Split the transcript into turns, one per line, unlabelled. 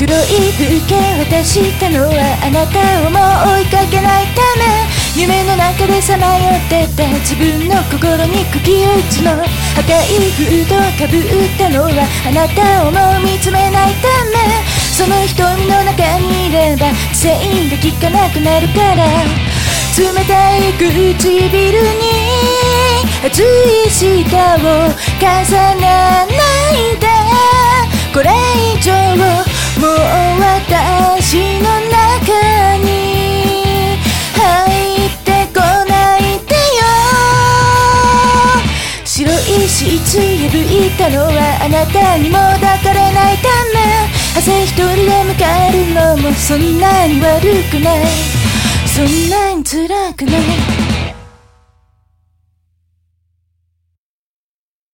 白い風景渡したのはあなたをもう追いかけないため、夢の中でさまよってた自分の心に釘を打つの。赤いフードをかぶったのはあなたをもう見つめないため、その瞳の中にいれば繊維が効かなくなるから、冷たい唇に熱い舌を重ねないで、これ以上もう私の中に入ってこないでよ。白いシーツ破いたのはあなたにも抱かれないため、朝一人で迎えるのもそんなに悪くない、そんなに辛くない。